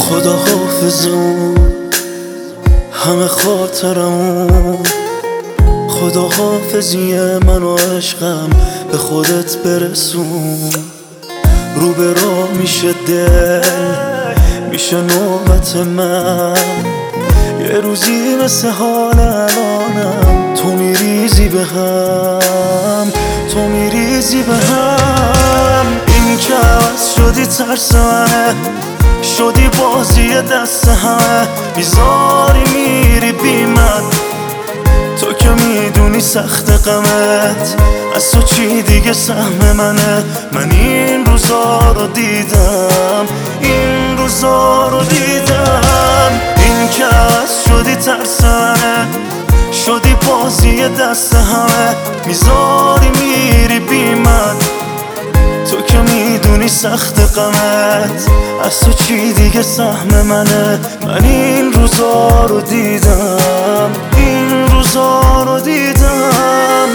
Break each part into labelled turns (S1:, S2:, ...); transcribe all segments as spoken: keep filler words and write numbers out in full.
S1: خدا حافظمون همه خاطرمون، خدا حافظی من و عشقم به خودت برسون. رو به راه میشه دل، میشه نوبت من، یه روزی مثل حال الانم تو میریزی به هم، تو میریزی به هم. این که عوض شدی ترس منه، شدی بازی دست همه، میذاری میری بی من. تو که میدونی سخت غمت از تو چی دیگه سهم منه. من این روزا رو دیدم، این روزا رو دیدم. این که عوض شدی ترس منه، شدی بازی دست همه، میذاری میری بی من. تو که میدونی سخت غمت از تو چی دیگه سهم منه. من این روزا رو دیدم، این روزا رو دیدم.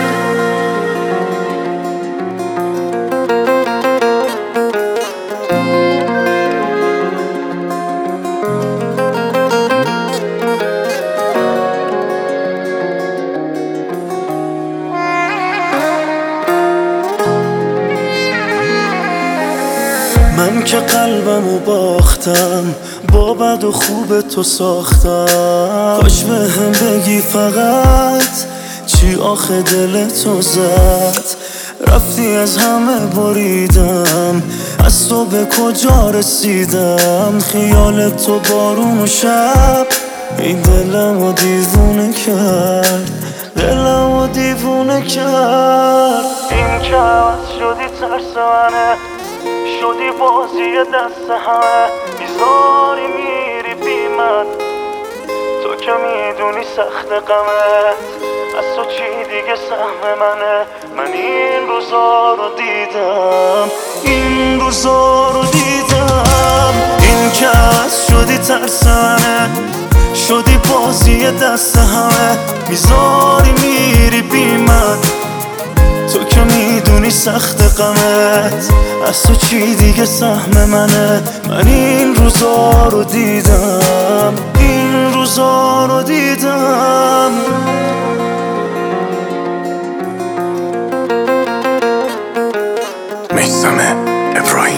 S1: من که قلبمو باختم، با بد و خوب تو ساختم. کاش به هم بگی فقط چی آخه دل تو زد. رفتی از همه بریدم، از تو به کجا رسیدم. خیال تو بارون و شب این دلمو دیوونه کرد، دلمو دیوونه کرد. این که عوض شدی ترس منه، شدی بازی دست همه، میذاری میری بی من. تو که میدونی سخت غمت از تو چی دیگه سهم منه. من این روزا رو دیدم، این روزا رو دیدم. این که عوض شدی ترس منه، شدی بازی دست همه، میذاری میری بی من. تو که میدونی سخت غمت از تو چی دیگه سهم منه. من این روزا رو دیدم، این روزا رو دیدم.
S2: میثم ابراهیمی.